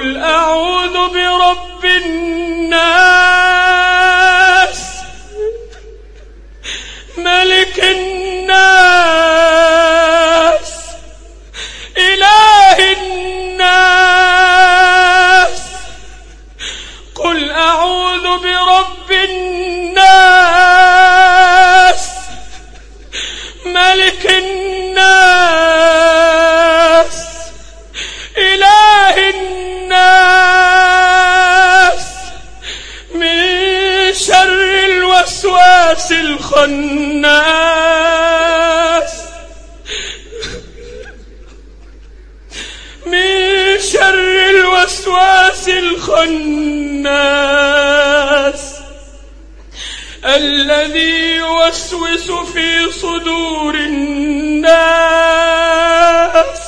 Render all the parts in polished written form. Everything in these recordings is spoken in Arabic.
قل أعوذ برب الناس ملك الناس إله الناس. قل أعوذ برب الناس ملك الناس إله الناس من شر الوسواس الخناس من شر الوسواس الخناس الذي يوسوس في صدور الناس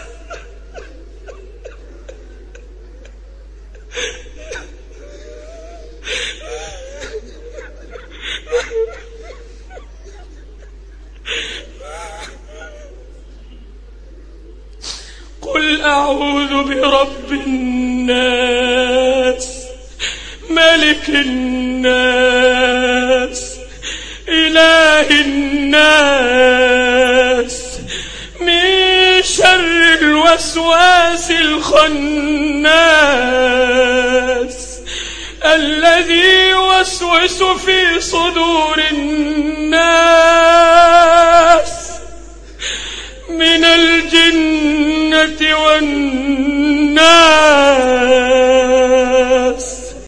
قل أعوذ برب الناس ملك الناس إله الناس من شر الوسواس الخناس الذي يوسوس في صدور الناس من الجنة والناس.